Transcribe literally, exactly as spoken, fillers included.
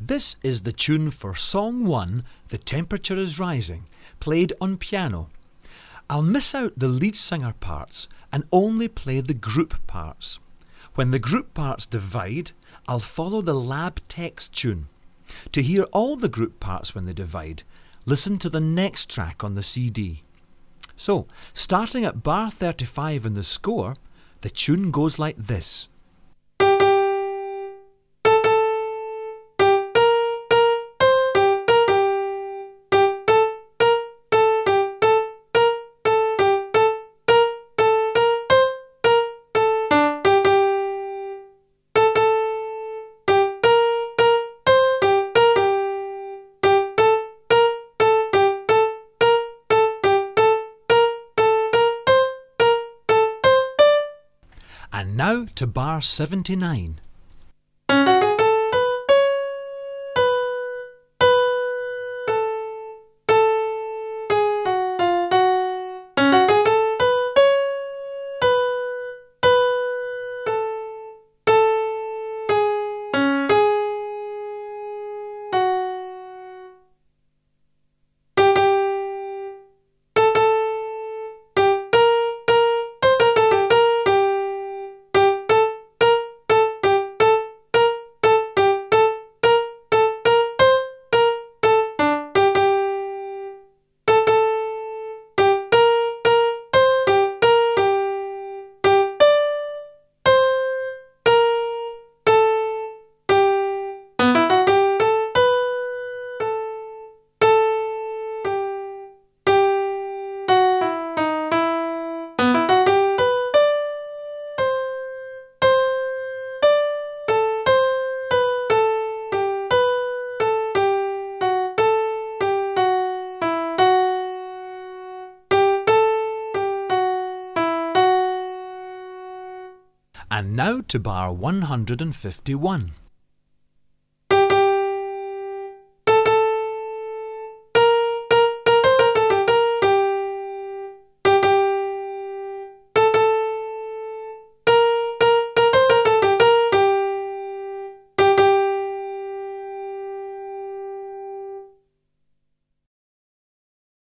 This is the tune for Song one, The Temperature is Rising, played on piano. I'll miss out the lead singer parts and only play the group parts. When the group parts divide, I'll follow the lab text tune. To hear all the group parts when they divide, listen to the next track on the C D. So, starting at bar thirty-five in the score, the tune goes like this. And now to bar seventy-nine. And now to bar one hundred fifty-one.